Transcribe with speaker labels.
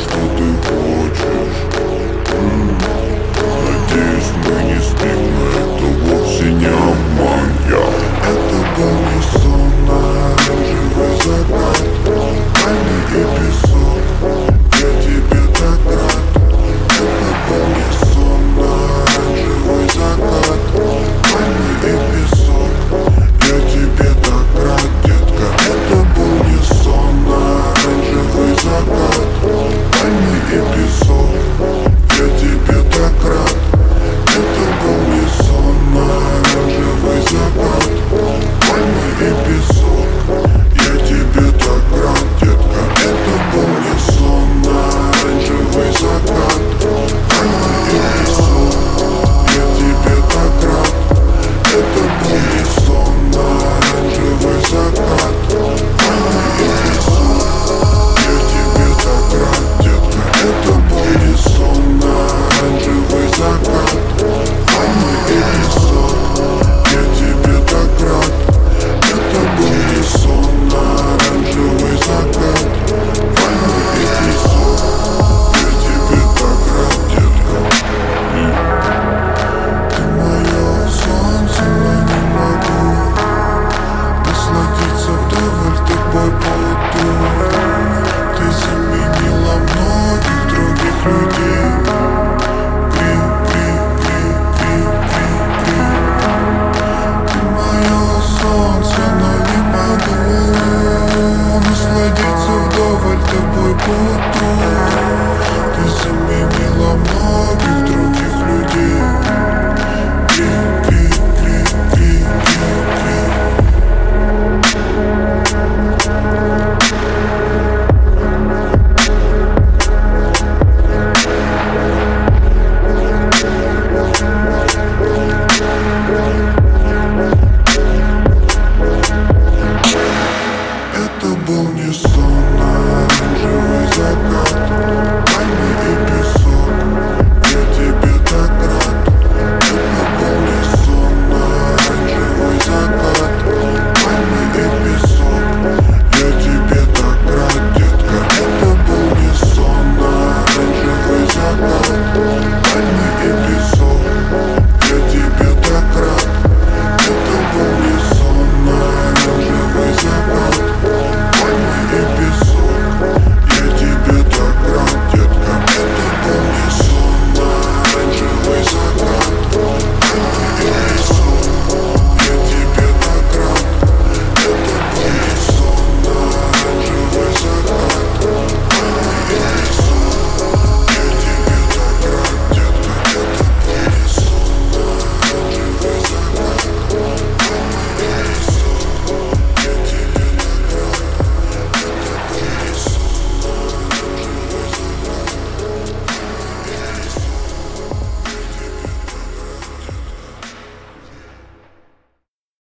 Speaker 1: что ты хочешь. Надеюсь, мы не спим, но это вовсе не обман. Это был не сон, а оранжевый закат, камни и песок, я тебе так рад. Это был не сон, а оранжевый закат, камни и песок, я тебе так рад, детка. Это был не сон, а оранжевый закат, камни и песок, я тебе так рад. Это был не сон, а оранжевый закат, камни и песок, я тебе так рад, детка. Это был не сон, а оранжевый закат, камни и песок, я тебе так рад. Это был не сон, а оранжевый закат, камни и песок, я тебе так рад, детка. Это был не сон, а оранжевый закат, камни и песок, я тебе так рад. Это был не сон, а оранжевый закат, камни и песок, я тебе так рад, детка. Ты мое солнце, но не могу насладиться вдоволь тобой буду. Ты заменила многих других людей. Ты мое солнце, но не могу насладиться вдоволь тобой буду. Ты заменила многих других людей.